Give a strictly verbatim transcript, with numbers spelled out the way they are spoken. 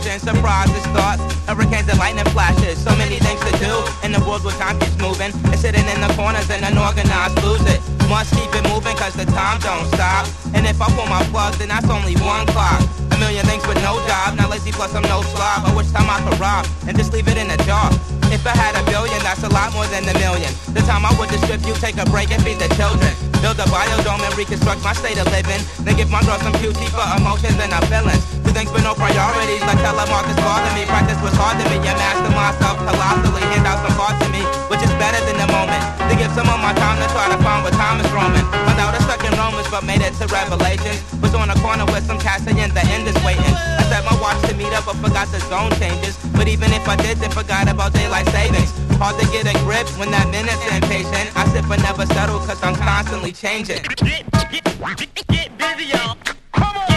passion, surprises, thoughts, hurricanes and lightning flashes. So many things to do in the world where time keeps moving. It's sitting in the corners and unorganized lose it. Must keep it moving cause the time don't stop. And if I pull my plug, then that's only one clock. A million things with no job, not lazy plus I'm no slob. I wish time I could rob and just leave it in a jar. If I had a billion, that's a lot more than a million. The time I would distribute, take a break and feed the children. Build a biodome and reconstruct my state of living. Then give my girl some Q T for emotions and her feelings. Two things with no priorities, like telemarketers bother me. Practice was hard to me, and master myself colossally. Hand out some parts of me, which is better than the moment. To give some of my time to try to find what time is roaming. Found out a stuck in Romans, but made it to Revelations. Was on a corner with some cats saying the end is waiting. I set my watch to meet up, but forgot the zone changes. But even if I did, then forgot about daylight savings. Hard to get a grip when that minute's impatient. I sit but never settle, cause I'm constantly changing. Get, get, get, get busy, y'all. Come on.